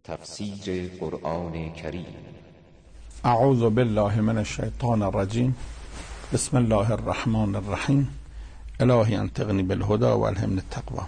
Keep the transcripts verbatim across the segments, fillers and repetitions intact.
تفسیر قرآن کریم. اعوذ بالله من الشیطان الرجیم. بسم الله الرحمن الرحیم. الهی انطقنی بالهدى و الهمنی التقوی.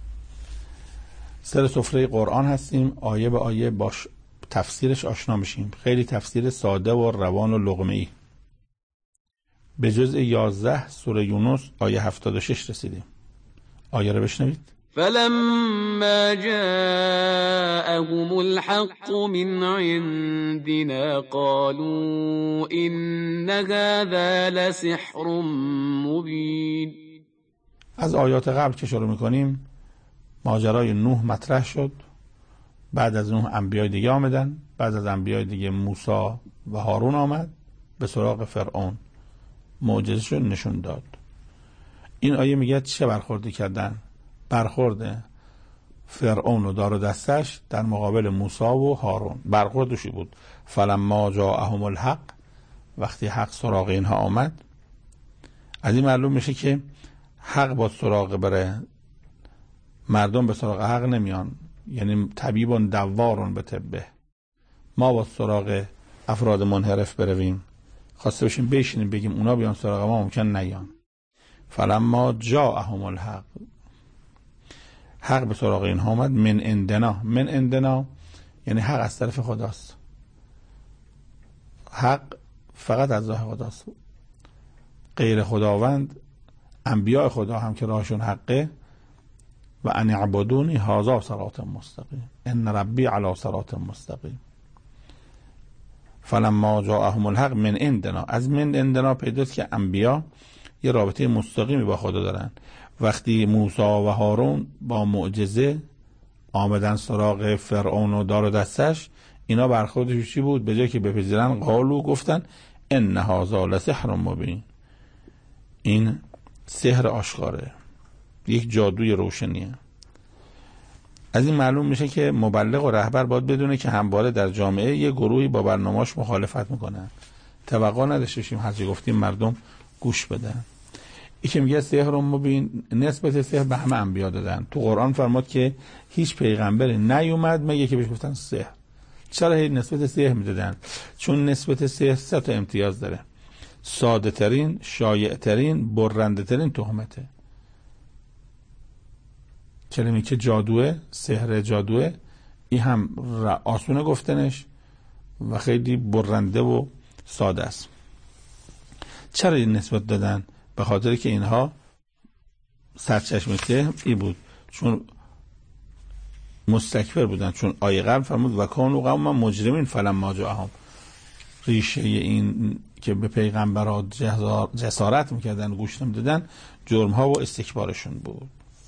سر سفره قرآن هستیم، آیه به آیه باش تفسیرش آشنا میشیم. خیلی تفسیر ساده و روان و لقمه‌ای. به جزء یازده سوره یونس آیه هفتاد و شش رسیدیم. آیه رو بشنوید. فلما جاءهم الحق من عندنا قالوا إن هذا لسحر مبين. از آیات قبل که شروع میکنیم ماجرای نوح مطرح شد. بعد از نوح انبیای دیگه آمدن. بعد از انبیای دیگه موسی و هارون آمد به سراغ فرعون، معجزه‌اش رو نشون داد. این آیه میگه چه برخوردی کردن؟ برخورد فرعون و دار و دستش در مقابل موسی و هارون. برخوردشی بود فلما جاءهم الحق، وقتی حق سراغ اینها آمد. از این معلوم میشه که حق با سراغ بره، مردم به سراغ حق نمیان. یعنی طبیبون دوارون به طبه، ما با سراغ افراد منحرف برویم، خواسته باشیم بشینیم بگیم اونا بیان سراغ ما، ممکن نیان. فلما جاءهم الحق، حق به سراغ اینها آمد. من عندنا، من عندنا یعنی حق از طرف خداست. حق فقط از راه خداست. غیر خداوند، انبیاء خدا هم که راهشون حقه، و ان اعبدونی هذا صراط مستقیم، ان ربی علی صراط مستقیم. فلما جاءهم الحق من عندنا، از من عندنا پیداست که انبیا یه رابطه مستقیمی با خدا دارن. وقتی موسی و هارون با معجزه آمدن سراغ فرعون و دار و دستش، اینا برخوردش چی بود؟ به جای که بپذیرن قالو، گفتن ان هذا لسحر مبین، این سحر آشکاره، یک جادوی روشنیه. از این معلوم میشه که مبلغ و رهبر باید بدونه که همواره در جامعه یه گروهی با برنامه‌اش مخالفت میکنن. توقع نداشته باشیم هرچی گفتیم مردم گوش بدن. این که میگه سحر مبین، نسبت سحر به همه انبیا دادن. تو قرآن فرمود که هیچ پیغمبری نیومد مگه که بهش گفتن سحر. چرا هی نسبت سحر میدادن؟ چون نسبت سحر سه تا امتیاز داره. ساده ترین، شایع ترین، برنده ترین تهمته. کلمه که جادوه، سحر جادوه، این هم آسونه گفتنش و خیلی برنده و ساده است. چرا این نسبت دادن؟ به خاطر که اینها سرچشمه سحر ای بود، چون مستکبر بودن. چون آیه قبل فرمود و کانوا قوما مجرمین فلما جاءهم، ریشه این که به پیغمبرها جسارت میکردن، گوش نمیدادن، جرم ها و استکبارشون بود.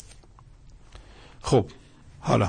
خب حالا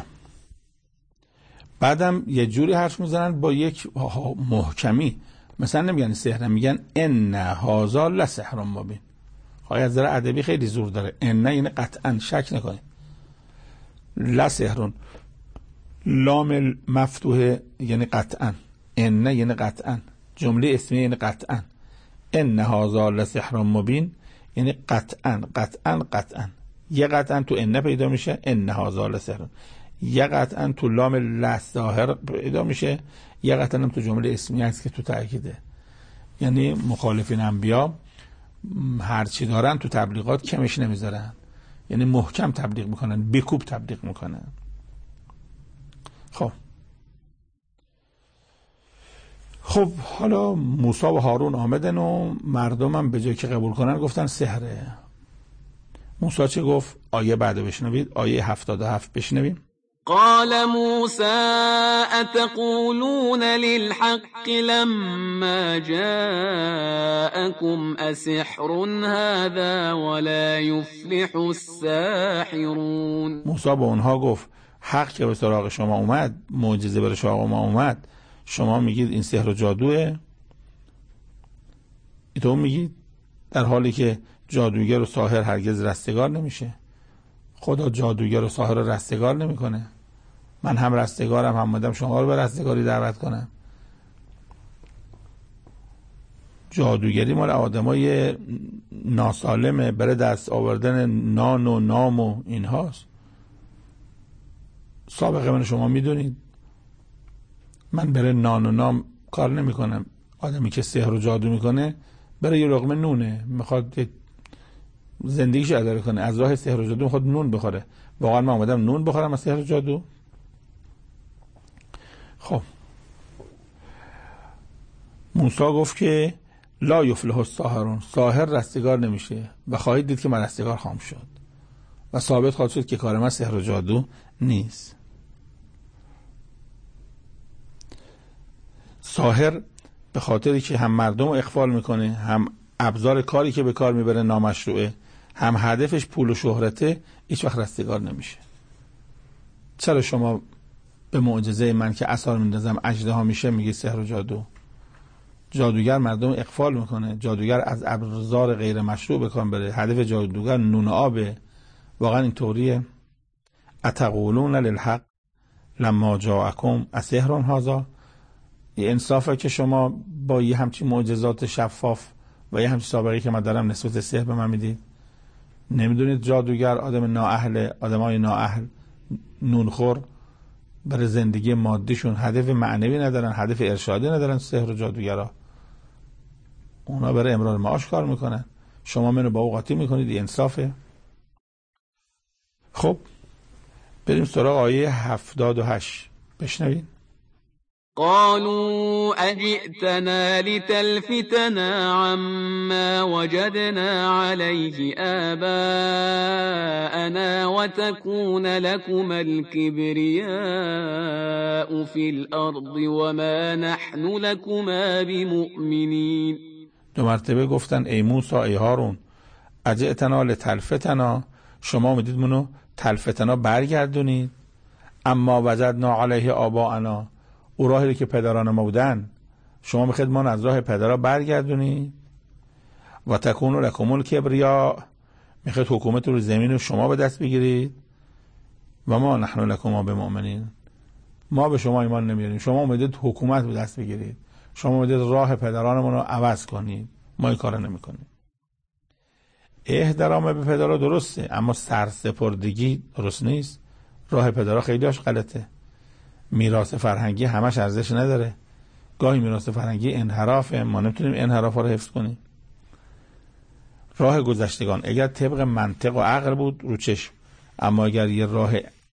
بعدم یه جوری حرف میزنن با یک محکمی، مثلا نمیگن سحر، میگن ان هذا لسحر مبین. خواهی از ذره ادبی خیلی زور داره. ان یعنی قطعا، شک نکنید. لسحر، لام مفتوحه یعنی قطعا، ان یعنی قطعا، جمله اسمیه یعنی قطعا. ان هذا لسحر مبین یعنی قطعا قطعا قطعا. یه قطعا تو ان پیدا میشه، ان هذا لسحر. یه قطعا تو لام لساحر پیدا میشه. یه قطعا هم تو جمله اسمیه هست که تو تأکیده. یعنی مخالفین انبیا هرچی دارن تو تبلیغات کمش نمیذارن، یعنی محکم تبلیغ میکنن، بکوب تبلیغ میکنن. خب خب حالا موسی و هارون آمدن و مردمم به جای که قبول کنن گفتن سحره. موسی چه گفت؟ آیه بعد بشنوید، آیه هفتاد و هفت بشنویم. قال موسى أتقولون للحق لما جاءكم أسحر هذا ولا يفلح الساحرون. موسی با اونها گفت حق که به سراغ شما اومد، معجزه به سراغ ما اومد، شما میگید این سحر و جادوه؟ تو میگید، در حالی که جادوگر و ساحر هرگز رستگار نمیشه. خدا جادوگر و ساحر رو رستگار نمیکنه. من هم رستگارم، هم اومدم شما رو به رستگاری دعوت کنم. جادوگری مال آدمای ناسالمه، برای دست آوردن نان و نام و اینهاست. سابقه من شما میدونید، من بره نان و نام کار نمی کنم. آدمی که سحر و جادو میکنه بره یه لقمه نونه، میخواد زندگیش اداره کنه، از راه سحر و جادو میخواد نون بخوره. واقعا من اومدم نون بخورم از سحر و جادو؟ خب موسی گفت که لا یفلح الساحرون، ساحر رستگار نمیشه و خواهید دید که من رستگار خواهم شد و ثابت خواهد شد که کار من سحر و جادو نیست. ساحر به خاطری که هم مردم رو اغفال میکنه، هم ابزار کاری که به کار میبره نامشروعه، هم هدفش پول و شهرته، هیچ وقت رستگار نمیشه. چرا شما به معجزه من که عصا میندازم اژدها میشه میگی سحر و جادو؟ جادوگر مردم اغفال میکنه، جادوگر از ابزار غیر مشروع به کار بره، هدف جادوگر نون آبه. واقعا این طوریه؟ اتقولون للحق لما جاءکم اسحر هذا؟ یه انصافه که شما با یه همچین معجزات شفاف و یه همچین سابقه که من دارم نسبت سحر به من میدید؟ نمیدونید جادوگر آدم نااهل، آدمای نااهل نونخور برای زندگی مادیشون هدف معنوی ندارن، هدف ارشادی ندارن. سحر و جادوگرا اونا برای امرار معاش کار میکنن، شما منو با او قاطی میکنید. این انصافه؟ خب بریم سراغ آیه هفتاد و هشت، بشنوین. قالوا أجئتنا لتلفتنا عما وجدنا عليه آباءنا وتكون لكما الكبرياء في الأرض وما نحن لكما بمؤمنين. دو مرتبه گفتن ای موسی ای هارون اجئتنا لتلفتنا، شما اومدید منو تلفتنا برگردونید، اما وجدنا علیه آباءنا، او راهی که پدران ما بودن شما میخواید ما از راه پدرها برگردونید. و تکون لکم الکبریا، میخواید حکومت رو زمین رو شما به دست بگیرید. و ما نحن لکم بمؤمنین، ما به شما ایمان نمیاریم، شما اومدید حکومت به دست بگیرید، شما اومدید راه پدرانمون رو عوض کنید، ما این کارو نمیکنیم. احترام به پدرها درسته، اما سرسپردگی درست نیست. راه پدرها خیلیش غلطه. میراث فرهنگی همش ارزش نداره، گاهی میراث فرهنگی انحرافه، ما نمیتونیم انحراف رو حفظ کنیم. راه گذشتگان اگر طبق منطق و عقل بود رو چشم، اما اگر یه راه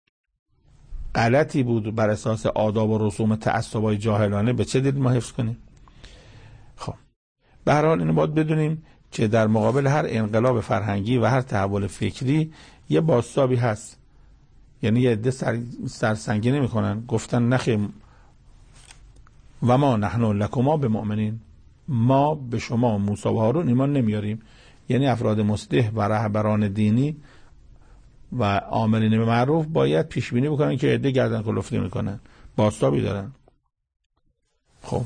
غلطی بود بر اساس آداب و رسوم تعصبای جاهلانه، به چه دلیل ما حفظ کنیم؟ خب به هر حال اینو باید بدونیم که در مقابل هر انقلاب فرهنگی و هر تحول فکری یه بازتابی هست. یعنی یه عده سر سرسنگی نمی کنن، گفتن نخیر و ما نحن لکما بمؤمنین، ما به شما موسی و هارون ایمان نمیاریم. یعنی افراد مصلح و رهبران دینی و آمرین به معروف باید پیش بینی بکنن که عده گردن کلفتی میکنن، بازتابی دارن. خب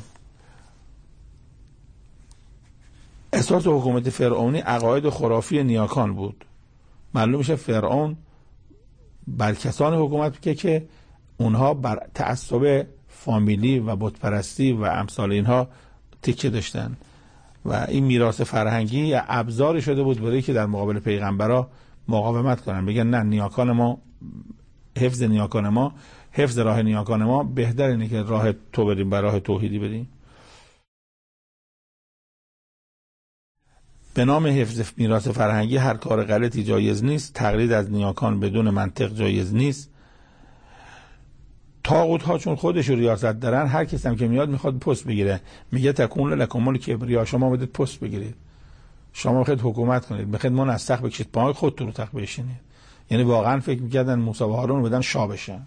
اساس حکومت فرعونی عقاید خرافی نیاکان بود. معلوم میشه فرعون بر کسان حکومت که که اونها بر تعصب فامیلی و بتپرستی و امثال اینها تکیه داشتن و این میراث فرهنگی ابزاری شده بود برای که در مقابل پیغمبرا مقاومت کنن، بگن نه نیاکان ما، حفظ نیاکان ما، حفظ راه نیاکان ما بهتر اینه که راه تو بریم، بر راه توحیدی بریم. به نام حفظ میراث فرهنگی هر کار غلطی جایز نیست، تقلید از نیاکان بدون منطق جایز نیست. طاغوت ها چون خودشون ریاست دارن، هر کسی هم که میاد میخواد پست بگیره، میگه تکون لکم الکبریا، شما بدید پست بگیرید، شما میخواید حکومت کنید، میخواید من از تخت بکشید پای خودتون رو تخت بشینید. یعنی واقعا فکر میکردن موسی و هارون بدن شاه بشن.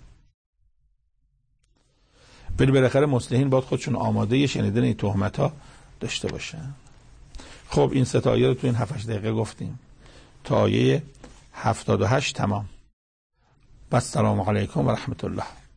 ولی بالاخره مصلحین باید خودشون آماده شنیدن این تهمت ها داشته باشن. خب این سه تا آیه رو تو این هفت هشت دقیقه گفتیم تا آیه هفتاد و هشت تمام. و السلام علیکم و رحمت الله.